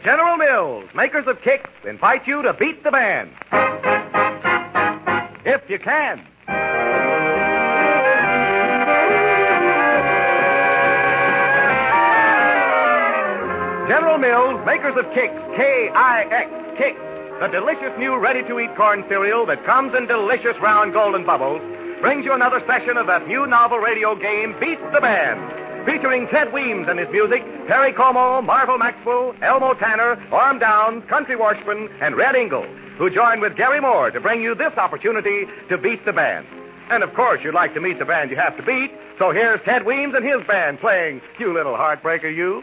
General Mills, makers of Kicks, invite you to beat the band. If you can. General Mills, makers of Kicks, K-I-X, Kicks, the delicious new ready-to-eat corn cereal that comes in delicious round golden bubbles, brings you another session of that new novel radio game, Beat the Band, featuring Ted Weems and his music, Perry Como, Marvel Maxwell, Elmo Tanner, Orm Downs, Country Washburn, and Red Ingalls, who join with Gary Moore to bring you this opportunity to beat the band. And, of course, you'd like to meet the band you have to beat, so here's Ted Weems and his band playing You Little Heartbreaker, You.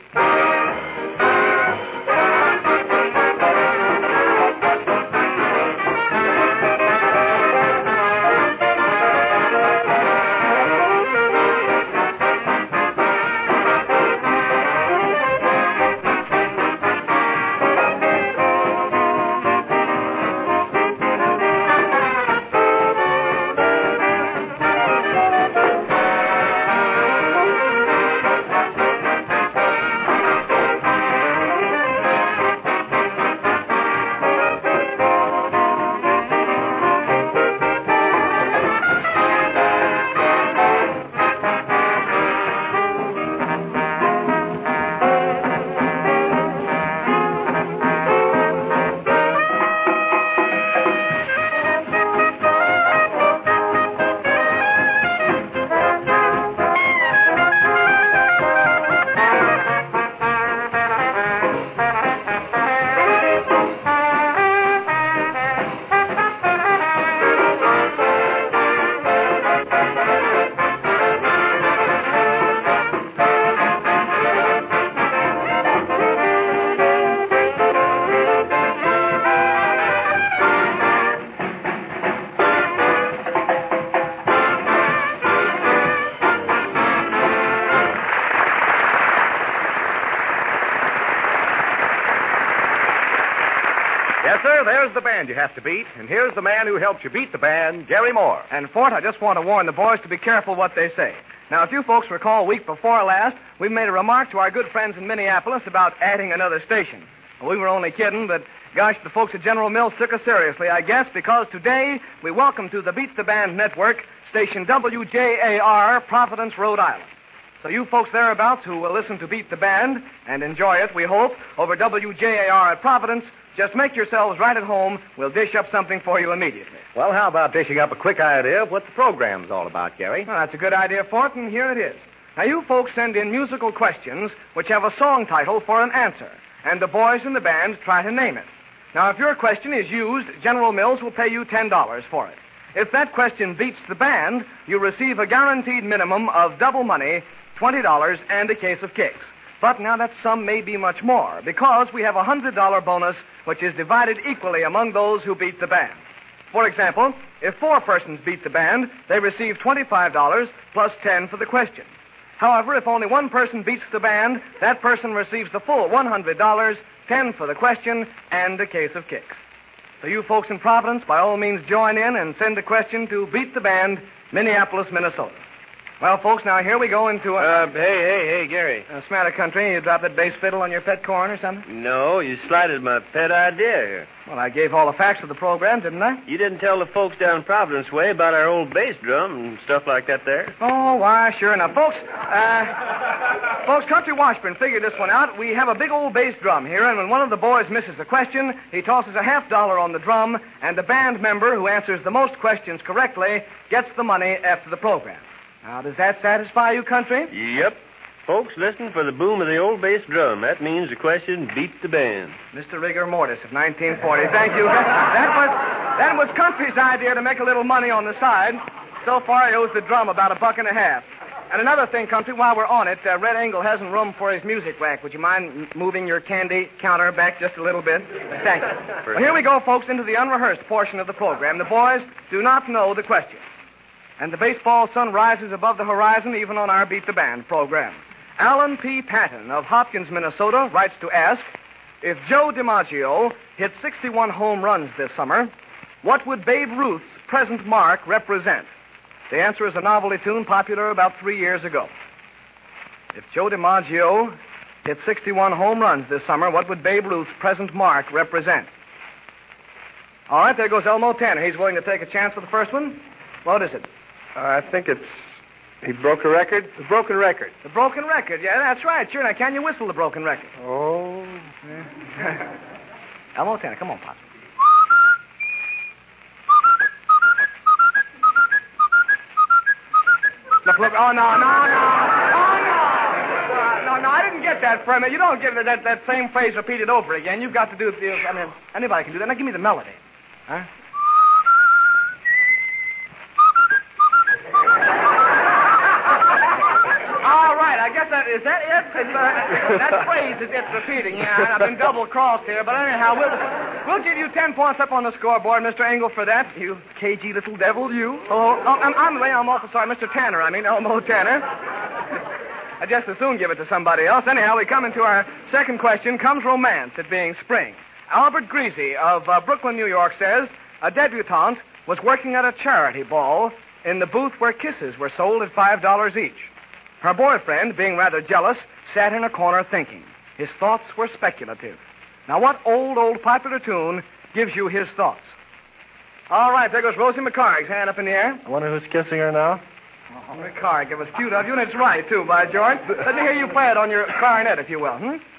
Yes, sir, there's the band you have to beat, and here's the man who helped you beat the band, Gary Moore. And, Fort, I just want to warn the boys to be careful what they say. Now, if you folks recall, week before last, we made a remark to our good friends in Minneapolis about adding another station. Well, we were only kidding, but, gosh, the folks at General Mills took us seriously, I guess, because today we welcome to the Beat the Band Network station WJAR, Providence, Rhode Island. So you folks thereabouts who will listen to Beat the Band and enjoy it, we hope, over WJAR at Providence, just make yourselves right at home. We'll dish up something for you immediately. Well, how about dishing up a quick idea of what the program's all about, Gary? Well, that's a good idea, Fort, and here it is. Now, you folks send in musical questions which have a song title for an answer, and the boys in the band try to name it. Now, if your question is used, General Mills will pay you $10 for it. If that question beats the band, you receive a guaranteed minimum of double money, $20, and a case of Kicks. But now that sum may be much more, because we have a $100 bonus which is divided equally among those who beat the band. For example, if 4 persons beat the band, they receive $25 plus 10 for the question. However, if only 1 person beats the band, that person receives the full $100, 10 for the question, and a case of Kicks. So you folks in Providence, by all means, join in and send a question to Beat the Band, Minneapolis, Minnesota. Well, folks, now here we go into Hey, Gary. What's the matter, Country? You dropped that bass fiddle on your pet corn or something? No, you slighted my pet idea here. Well, I gave all the facts of the program, didn't I? You didn't tell the folks down Providence way about our old bass drum and stuff like that there. Oh, why, sure enough. Folks, Country Washburn figured this one out. We have a big old bass drum here, and when one of the boys misses a question, he tosses a $50 on the drum, and the band member who answers the most questions correctly gets the money after the program. Now, does that satisfy you, Country? Yep. Folks, listen for the boom of the old bass drum. That means the question beat the band. Mr. Rigor Mortis of 1940. Thank you. That was Country's idea to make a little money on the side. So far, he owes the drum about $1.50. And another thing, Country, while we're on it, Red Engel hasn't room for his music rack. Would you mind moving your candy counter back just a little bit? Thank you. Well, here we go, folks, into the unrehearsed portion of the program. The boys do not know the question. And the baseball sun rises above the horizon even on our Beat the Band program. Alan P. Patton of Hopkins, Minnesota, writes to ask, if Joe DiMaggio hit 61 home runs this summer, what would Babe Ruth's present mark represent? The answer is a novelty tune popular about 3 years ago. If Joe DiMaggio hit 61 home runs this summer, what would Babe Ruth's present mark represent? All right, there goes Elmo Tanner. He's willing to take a chance for the first one. What is it? I think he broke a record. The broken record. The broken record. Yeah, that's right. Sure. Now, can you whistle the broken record? Oh. Yeah. Elmo Tanner, come on, Pop. Look. Oh, no. No, I didn't get that from you. You don't get that same phrase repeated over again. You've got to do the... I mean, anybody can do that. Now, give me the melody. Huh? All right, I guess is that it? That phrase is it repeating. Yeah, I've been double-crossed here, but anyhow, we'll give you 10 points up on the scoreboard, Mr. Engel, for that. You cagey little devil, you. I'm awful sorry, Mr. Tanner. I mean, Elmo Tanner. I'd just as soon give it to somebody else. Anyhow, we come into our second question. Comes romance, it being spring. Albert Greasy of Brooklyn, New York, says a debutante was working at a charity ball in the booth where kisses were sold at $5 each. Her boyfriend, being rather jealous, sat in a corner thinking. His thoughts were speculative. Now, what old popular tune gives you his thoughts? All right, there goes Rosie McCarrick's hand up in the air. I wonder who's kissing her now. Oh, McCarrick, it was cute of you, and it's right, too, by George. Let me hear you play it on your clarinet, if you will,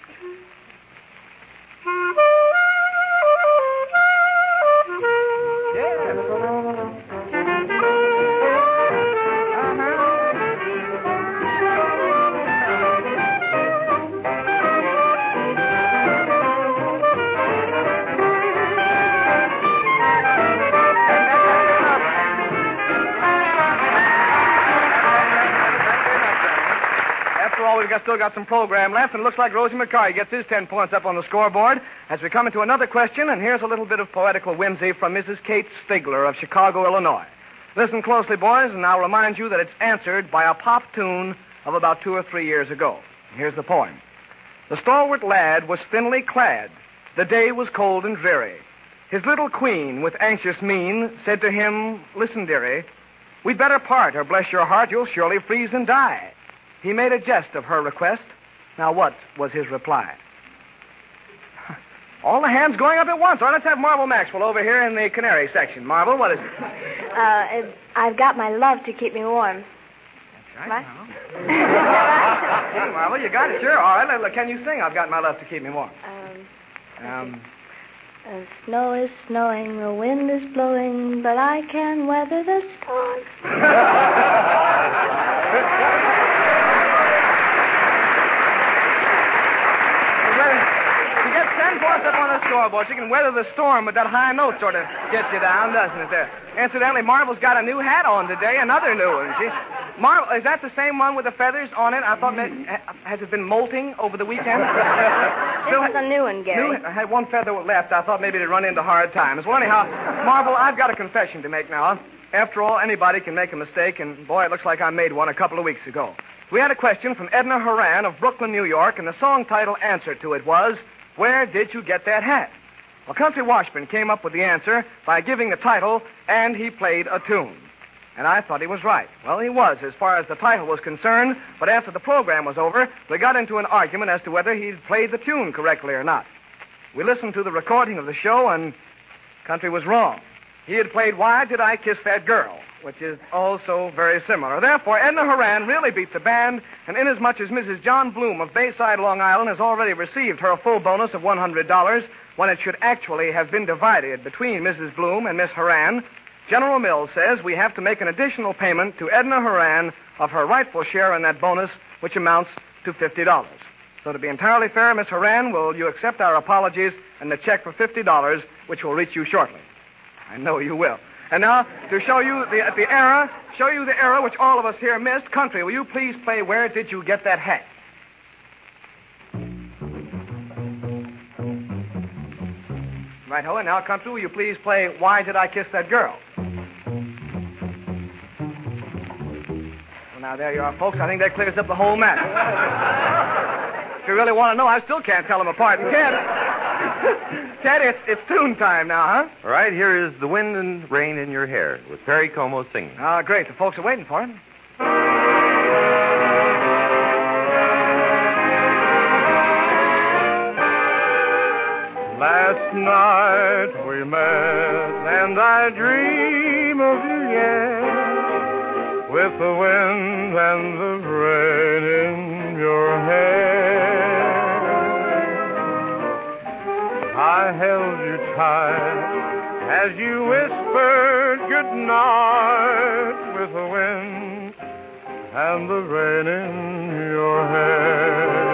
We've still got some program left, and it looks like Rosie McCarty gets his 10 points up on the scoreboard as we come into another question, and here's a little bit of poetical whimsy from Mrs. Kate Stigler of Chicago, Illinois. Listen closely, boys, and I'll remind you that it's answered by a pop tune of about 2 or 3 years ago. Here's the poem. The stalwart lad was thinly clad. The day was cold and dreary. His little queen, with anxious mien, said to him, "Listen, dearie, we'd better part, or bless your heart, you'll surely freeze and die." He made a jest of her request. Now, what was his reply? All the hands going up at once. All right, let's have Marvel Maxwell over here in the canary section. Marvel, what is it? I've got my love to keep me warm. That's right. Hey, Marvel, you got it, sure. All right, can you sing I've Got My Love to Keep Me Warm? Snow is snowing, the wind is blowing, but I can weather the storm. She gets 10 points up on the scoreboard. She can weather the storm, but that high note sort of gets you down, doesn't it, there? Incidentally, Marvel's got a new hat on today, another new one. Marvel, is that the same one with the feathers on it? I thought, has it been molting over the weekend? This is a new one, Gary. I had one feather left. I thought maybe it'd run into hard times. Well, anyhow, Marvel, I've got a confession to make now. After all, anybody can make a mistake, and boy, it looks like I made one a couple of weeks ago. We had a question from Edna Horan of Brooklyn, New York, and the song title answer to it was, "Where Did You Get That Hat?" Well, Country Washburn came up with the answer by giving the title, "And He Played a Tune." And I thought he was right. Well, he was, as far as the title was concerned, but after the program was over, we got into an argument as to whether he'd played the tune correctly or not. We listened to the recording of the show, and Country was wrong. He had played "Why Did I Kiss That Girl?" which is also very similar. Therefore, Edna Horan really beat the band, and inasmuch as Mrs. John Bloom of Bayside, Long Island, has already received her full bonus of $100 when it should actually have been divided between Mrs. Bloom and Miss Horan, General Mills says we have to make an additional payment to Edna Horan of her rightful share in that bonus, which amounts to $50. So to be entirely fair, Miss Horan, will you accept our apologies and the check for $50, which will reach you shortly? I know you will. And now, to show you the error which all of us here missed, Country, will you please play "Where Did You Get That Hat?" Right, ho, and now, Country, will you please play "Why Did I Kiss That Girl?" Well, now, there you are, folks. I think that clears up the whole matter. If you really want to know, I still can't tell them apart. And Ted, it's tune time now, huh? All right, here is "The Wind and Rain in Your Hair" with Perry Como singing. Ah, great. The folks are waiting for it. first night we met, and I dream of you yet, with the wind and the rain in your hair. I held you tight as you whispered goodnight, with the wind and the rain in your hair.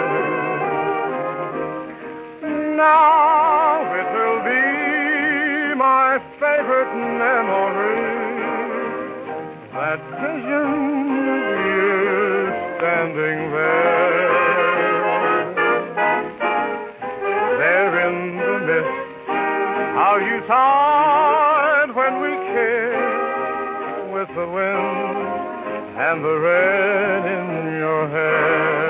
Now it will be my favorite memory, that vision of you standing there in the mist. How you sighed when we kissed, with the wind and the rain in your hair.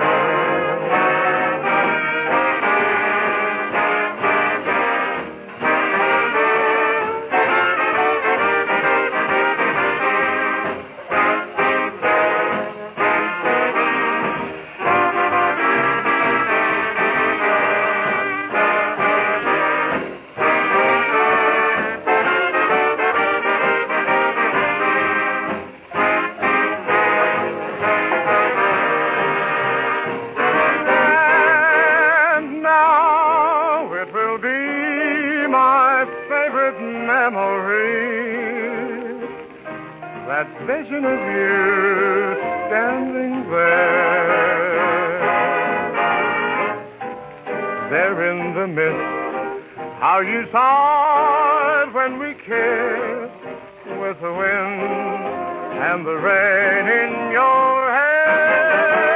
That vision of you standing there in the mist. How you sighed when we kissed, with the wind and the rain in your hair.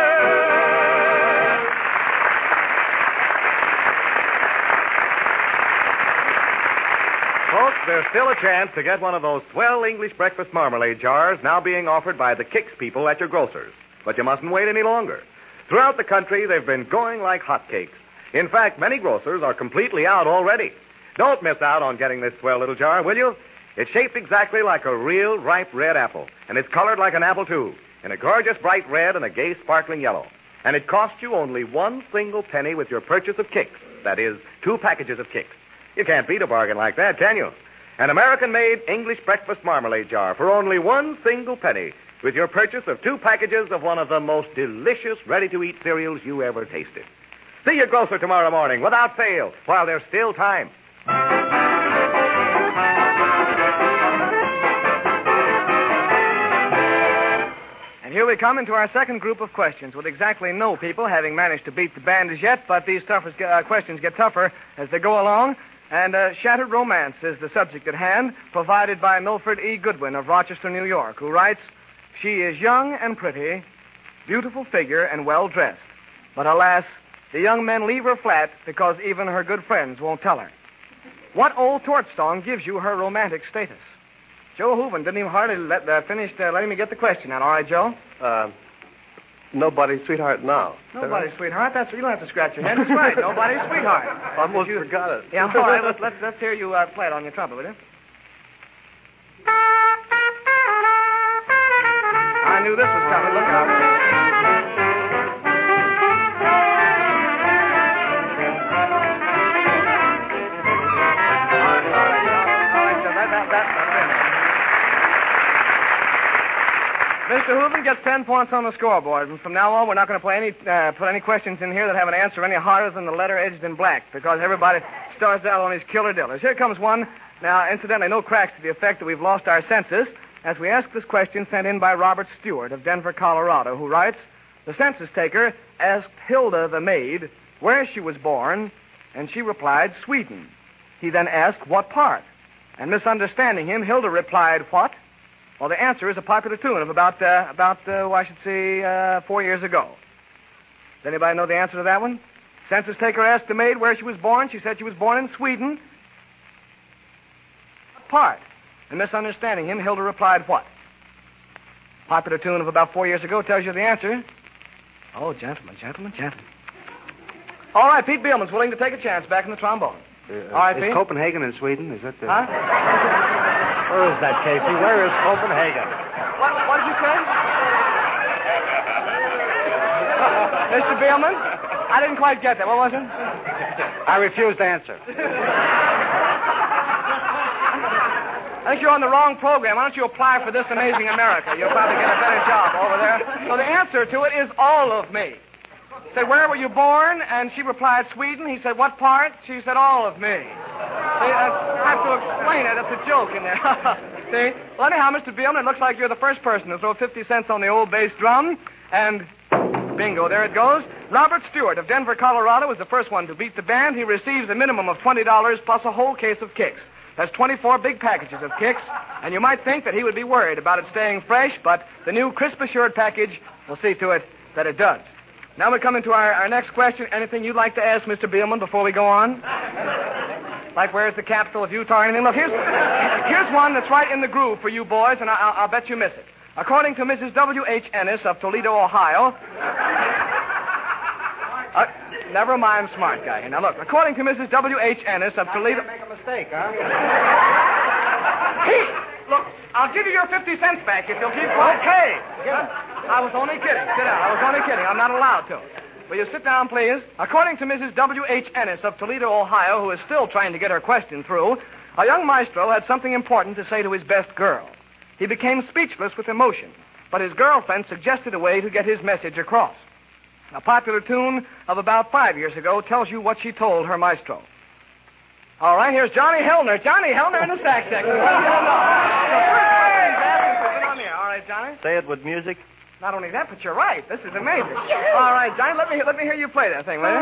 Folks, there's still a chance to get one of those swell English breakfast marmalade jars now being offered by the Kix people at your grocer's. But you mustn't wait any longer. Throughout the country, they've been going like hotcakes. In fact, many grocers are completely out already. Don't miss out on getting this swell little jar, will you? It's shaped exactly like a real ripe red apple, and it's colored like an apple, too, in a gorgeous bright red and a gay sparkling yellow. And it costs you only 1 single penny with your purchase of Kix. That is, 2 packages of Kix. You can't beat a bargain like that, can you? An American-made English breakfast marmalade jar for only 1 single penny with your purchase of 2 packages of one of the most delicious ready-to-eat cereals you ever tasted. See your grocer tomorrow morning without fail while there's still time. And here we come into our second group of questions, with exactly no people having managed to beat the band as yet, but these questions get tougher as they go along. And Shattered Romance is the subject at hand, provided by Milford E. Goodwin of Rochester, New York, who writes, "She is young and pretty, beautiful figure and well-dressed. But alas, the young men leave her flat because even her good friends won't tell her. What old torch song gives you her romantic status?" Joe Hooven didn't even hardly finish letting me get the question out. All right, Joe? Nobody's Sweetheart Now. Nobody's Sweetheart? You don't have to scratch your head. That's right. Nobody's Sweetheart. Almost forgot it. Yeah, all right. Let's hear you play it on your trumpet, will you? I knew this was coming. Look out. Mr. Hooven gets 10 points on the scoreboard, and from now on, we're not going to put any questions in here that have an answer any harder than the letter edged in black, because everybody starts out on his killer dillers. Here comes one. Now, incidentally, no cracks to the effect that we've lost our senses, as we ask this question sent in by Robert Stewart of Denver, Colorado, who writes, "The census taker asked Hilda the maid where she was born, and she replied, Sweden. He then asked, what part? And misunderstanding him, Hilda replied, what? Well, the answer is a popular tune of about 4 years ago. Does anybody know the answer to that one? Census taker asked the maid where she was born. She said she was born in Sweden. What part? And misunderstanding him, Hilda replied, what? Popular tune of about 4 years ago tells you the answer. Oh, gentlemen. All right, Pete Beelman's willing to take a chance back in the trombone. All right, Pete. Is Copenhagen in Sweden? Is that the... Huh? Where is that, Casey? Where is Copenhagen? What did you say? Mr. Beelman? I didn't quite get that. What was it? I refuse to answer. I think you're on the wrong program. Why don't you apply for This Amazing America? You'll probably get a better job over there. So the answer to it is all of me. Said, where were you born? And she replied, Sweden. He said, what part? She said, all of me. See, I have to explain it. It's a joke in there. See? Well, anyhow, Mr. Beelman, it looks like you're the first person to throw 50 cents on the old bass drum. And bingo, there it goes. Robert Stewart of Denver, Colorado was the first one to beat the band. He receives a minimum of $20 plus a whole case of Kicks. That's 24 big packages of Kicks, and you might think that he would be worried about it staying fresh, but the new Crisp Assured package will see to it that it does. Now we come into our next question. Anything you'd like to ask Mr. Beelman before we go on? Like where's the capital of Utah or anything? Look, here's one that's right in the groove for you boys, and I'll bet you miss it. According to Mrs. W.H. Ennis of Toledo, Ohio... never mind, smart guy. Now, look, according to Mrs. W.H. Ennis of Toledo... Make a mistake, huh? Hey, look, I'll give you your 50 cents back if you'll keep quiet. Okay. I was only kidding. Sit down. I was only kidding. I'm not allowed to. Will you sit down, please? According to Mrs. W.H. Ennis of Toledo, Ohio, who is still trying to get her question through, a young maestro had something important to say to his best girl. He became speechless with emotion, but his girlfriend suggested a way to get his message across. A popular tune of about 5 years ago tells you what she told her maestro. All right, here's Johnny Hellner. Johnny Hellner in the sax section. What do you know? All right, Johnny. Say it with music. Not only that, but you're right. This is amazing. All right, Johnny, let me hear you play that thing, will you?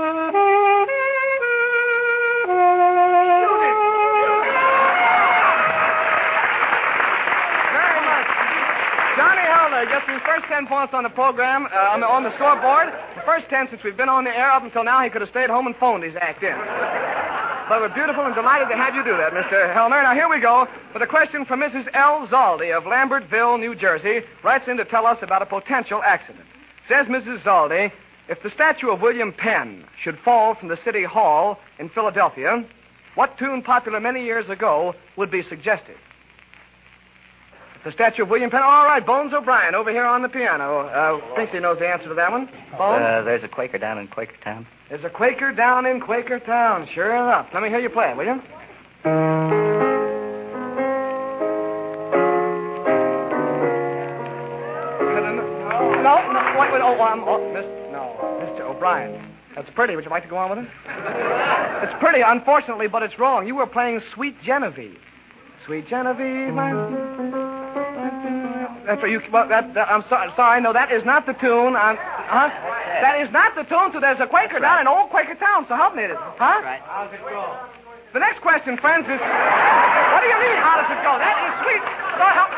Very much. Johnny Hellner gets his first 10 points on the program, on the scoreboard. The first 10 since we've been on the air. Up until now, he could have stayed home and phoned his act in. But we're beautiful and delighted to have you do that, Mr. Hellner. Now, here we go with a question from Mrs. L. Zaldi of Lambertville, New Jersey, writes in to tell us about a potential accident. Says Mrs. Zaldi, if the statue of William Penn should fall from the City Hall in Philadelphia, what tune popular many years ago would be suggested? The statue of William Penn. All right, Bones O'Brien over here on the piano. Thinks he knows the answer to that one. Bones? There's a Quaker down in Quakertown. There's a Quaker down in Quakertown. Sure enough. Let me hear you play it, will you? No. Wait. Mr. O'Brien. That's pretty. Would you like to go on with it? It's pretty, unfortunately, but it's wrong. You were playing Sweet Genevieve. Sweet Genevieve. That's what you. Well, I'm sorry. No, that is not the tune. That is not the tune. So there's a Quaker down in old Quakertown. So help me, it is. Huh? Right. How's it go? The next question, friends, is. What do you mean? How does it go? That is sweet. So help.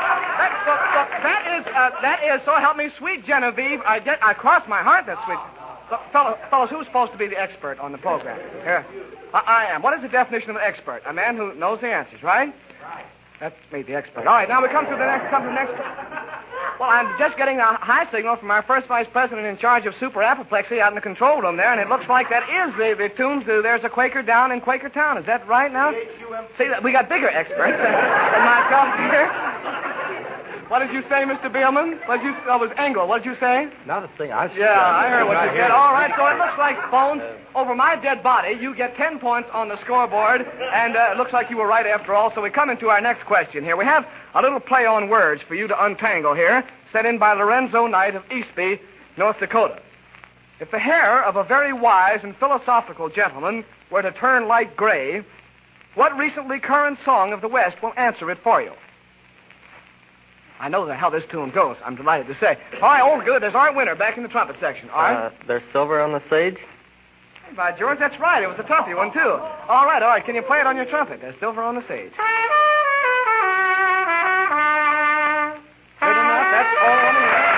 That is. So help me, Sweet Genevieve. I cross my heart. That's sweet. Look, fellows, who's supposed to be the expert on the program? Here. I am. What is the definition of an expert? A man who knows the answers, right? That's me, the expert. All right, now we come to the next. Well, I'm just getting a high signal from our first vice president in charge of super apoplexy out in the control room there, and it looks like that is the tune to There's a Quaker Down in Quakertown. Is that right now? See, we got bigger experts than myself here. What did you say, Mr. Beelman? That was Engel. What did you say? Not a thing. I heard what you said. All right, so it looks like, Bones, over my dead body, you get 10 points on the scoreboard, and it looks like you were right after all. So we come into our next question here. We have a little play on words for you to untangle here, sent in by Lorenzo Knight of Eastby, North Dakota. If the hair of a very wise and philosophical gentleman were to turn light gray, what recently current song of the West will answer it for you? I know how this tune goes, I'm delighted to say. All right, oh, good. There's our winner back in the trumpet section. All right. There's Silver on the Sage. Hey, by George, that's right. It was a toughy one, too. All right. Can you play it on your trumpet? There's Silver on the Sage. Good enough. That's all on the way.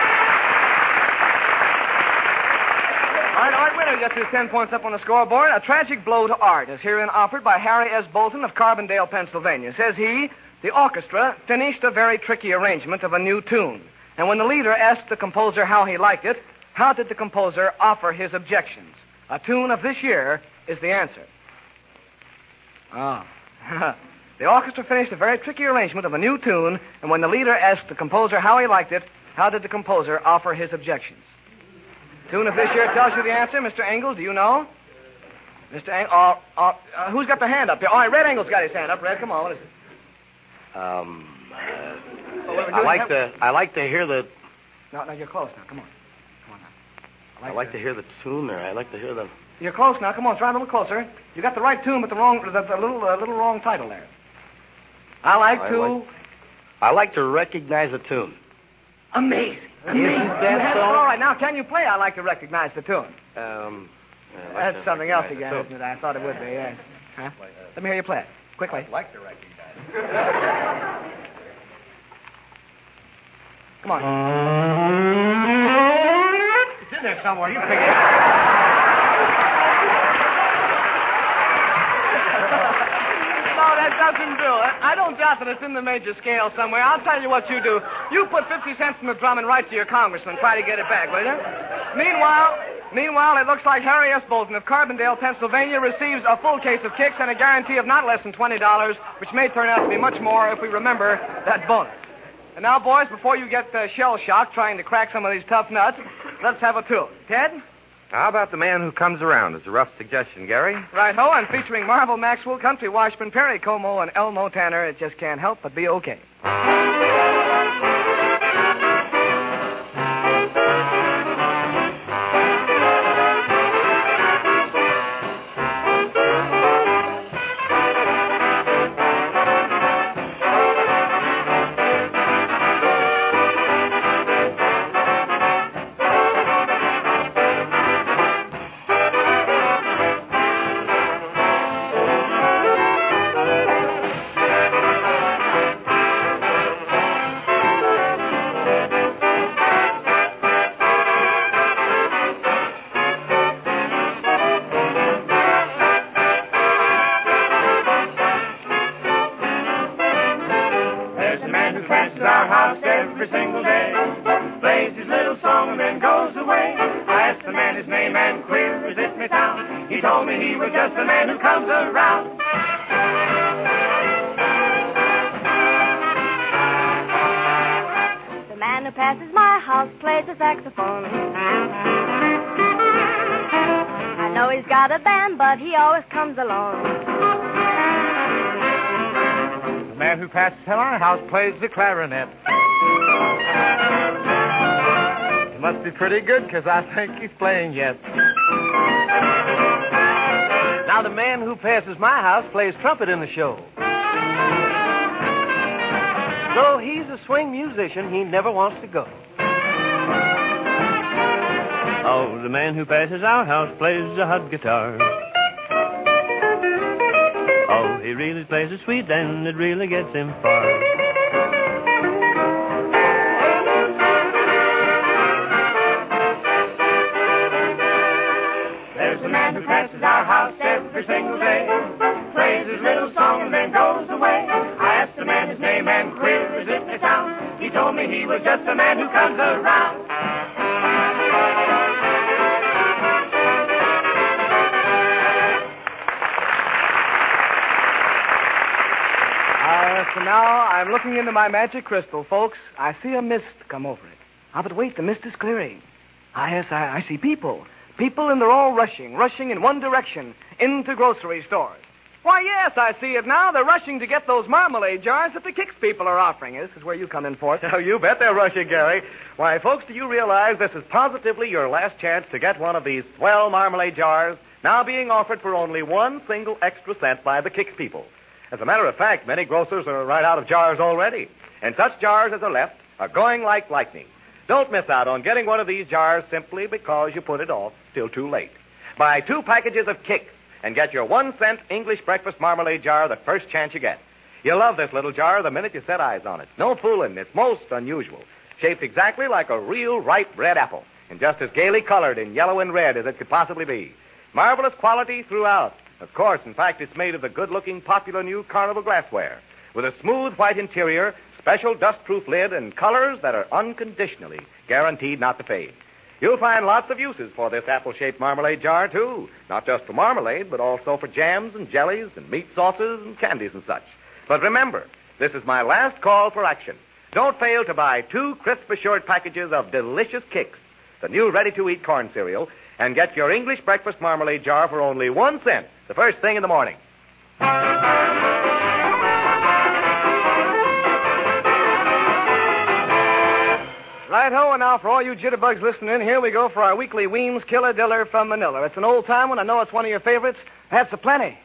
All right, Art Winter gets his 10 points up on the scoreboard. A tragic blow to art is herein offered by Harry S. Bolton of Carbondale, Pennsylvania. Says he, the orchestra finished a very tricky arrangement of a new tune. And when the leader asked the composer how he liked it, how did the composer offer his objections? A tune of this year is the answer. The orchestra finished a very tricky arrangement of a new tune, and when the leader asked the composer how he liked it, how did the composer offer his objections? Tune of this year tells you the answer. Mr. Engel, do you know? Mr. Engel, who's got the hand up here? All right, Red Engel's got his hand up. Red, come on, what is it? I like to hear the. No, you're close now. Come on now. I like to hear the tune there. I like to hear the. You're close now. Come on, try a little closer. You got the right tune, but the little wrong title there. I like to recognize a tune. Amazing. That's all right. Now, can you play I Like to Recognize the Tune? That's something else again, isn't it? I thought it would be, yes. Huh? Let me hear you play it. Quickly. I'd like to recognize it. Come on. It's in there somewhere. You pick it up. No, that doesn't do it. I don't doubt that it's in the major scale somewhere. I'll tell you what you do. You put 50 cents in the drum and write to your congressman. Try to get it back, will you? Meanwhile, it looks like Harry S. Bolton of Carbondale, Pennsylvania, receives a full case of kicks and a guarantee of not less than $20, which may turn out to be much more if we remember that bonus. And now, boys, before you get shell-shocked trying to crack some of these tough nuts, let's have a tune. Ted? How about The Man Who Comes Around? It's a rough suggestion, Gary. Right-ho, and featuring Marvel Maxwell, Country Washburn, Perry Como, and Elmo Tanner. It just can't help but be okay. Passes my house, plays the saxophone. I know he's got a band, but he always comes alone. The man who passes our house plays the clarinet. He must be pretty good, because I think he's playing yet. Now, the man who passes my house plays trumpet in the show. Though he's a swing musician, he never wants to go. Oh, the man who passes our house plays a hot guitar. Oh, he really plays it sweet and it really gets him far. There's a man who passes our house every single day, plays his little song and then goes away. I asked the man his name and queer as it may sound, he told me he was just a man who comes around. So now I'm looking into my magic crystal, folks. I see a mist come over it. But wait, the mist is clearing. Yes, I see people. People, and they're all rushing in one direction, into grocery stores. Why, yes, I see it now. They're rushing to get those marmalade jars that the Kicks people are offering. This is where you come in for. Oh, you bet they're rushing, Gary. Why, folks, do you realize this is positively your last chance to get one of these swell marmalade jars, now being offered for only 1 single extra cent by the Kicks people? As a matter of fact, many grocers are right out of jars already, and such jars as are left are going like lightning. Don't miss out on getting one of these jars simply because you put it off till too late. Buy 2 packages of Kicks and get your 1-cent English breakfast marmalade jar the first chance you get. You'll love this little jar the minute you set eyes on it. No fooling, it's most unusual. Shaped exactly like a real ripe red apple, and just as gaily colored in yellow and red as it could possibly be. Marvelous quality throughout. Of course, in fact, it's made of the good-looking, popular new Carnival glassware, with a smooth white interior, special dust-proof lid, and colors that are unconditionally guaranteed not to fade. You'll find lots of uses for this apple-shaped marmalade jar, too. Not just for marmalade, but also for jams and jellies and meat sauces and candies and such. But remember, this is my last call for action. Don't fail to buy 2 crisp assured packages of delicious Kicks. the new ready-to-eat corn cereal, and get your English breakfast marmalade jar for only 1 cent the first thing in the morning. Right-ho, and now for all you jitterbugs listening in, here we go for our weekly Weems Killer Diller from Manila. It's an old-time one. I know it's one of your favorites. That's a plenty.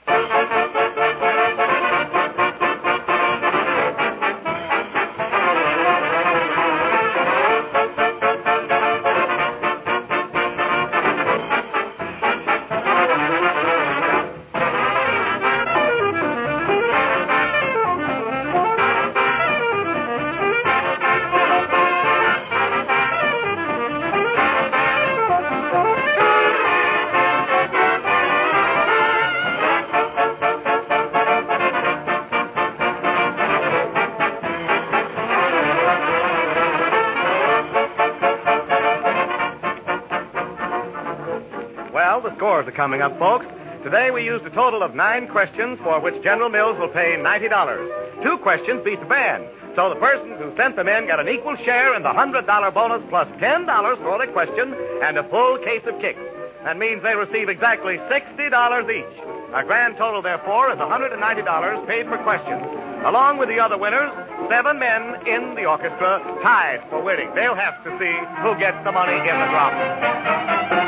Well, the scores are coming up, folks. Today we used a total of 9 questions for which General Mills will pay $90. 2 questions beat the band. So the persons who sent them in got an equal share in the $100 bonus plus $10 for the question and a full case of kicks. That means they receive exactly $60 each. Our grand total, therefore, is $190 paid for questions. Along with the other winners, 7 men in the orchestra tied for winning. They'll have to see who gets the money in the drop.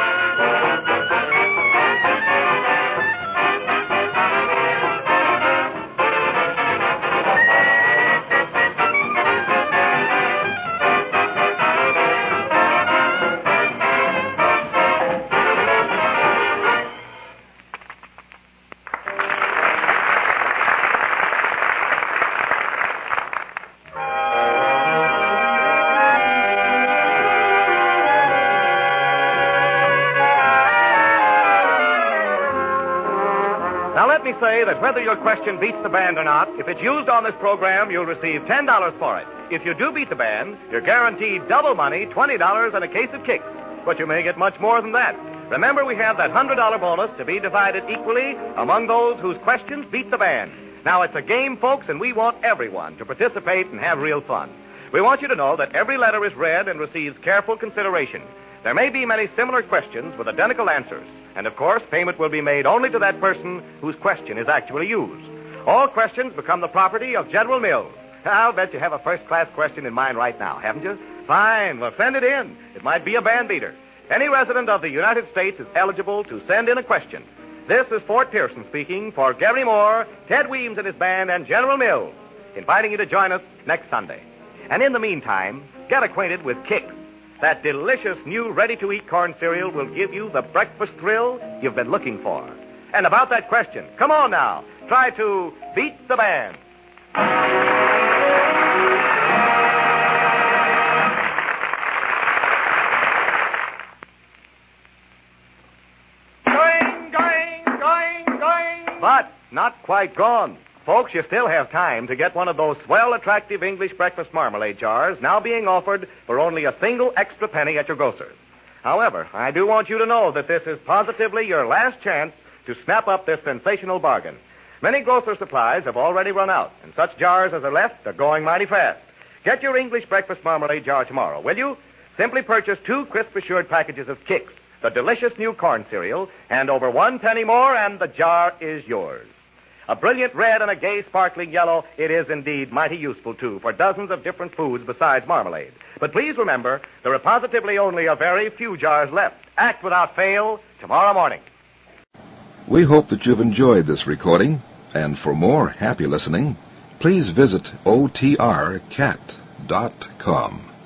Now, let me say that whether your question beats the band or not, if it's used on this program, you'll receive $10 for it. If you do beat the band, you're guaranteed double money, $20 and a case of kicks. But you may get much more than that. Remember, we have that $100 bonus to be divided equally among those whose questions beat the band. Now, it's a game, folks, and we want everyone to participate and have real fun. We want you to know that every letter is read and receives careful consideration. There may be many similar questions with identical answers. And, of course, payment will be made only to that person whose question is actually used. All questions become the property of General Mills. I'll bet you have a first-class question in mind right now, haven't you? Fine. Well, send it in. It might be a band beater. Any resident of the United States is eligible to send in a question. This is Fort Pearson speaking for Gary Moore, Ted Weems and his band, and General Mills, inviting you to join us next Sunday. And in the meantime, get acquainted with Kix. That delicious new ready-to-eat corn cereal will give you the breakfast thrill you've been looking for. And about that question, come on now, try to beat the band. Going. But not quite gone. Folks, you still have time to get one of those swell, attractive English breakfast marmalade jars now being offered for only a single extra penny at your grocer's. However, I do want you to know that this is positively your last chance to snap up this sensational bargain. Many grocer supplies have already run out, and such jars as are left are going mighty fast. Get your English breakfast marmalade jar tomorrow, will you? Simply purchase 2 crisp assured packages of Kix, the delicious new corn cereal, and over 1 penny more, and the jar is yours. A brilliant red and a gay sparkling yellow, it is indeed mighty useful, too, for dozens of different foods besides marmalade. But please remember, there are positively only a very few jars left. Act without fail tomorrow morning. We hope that you've enjoyed this recording, and for more happy listening, please visit otrcat.com.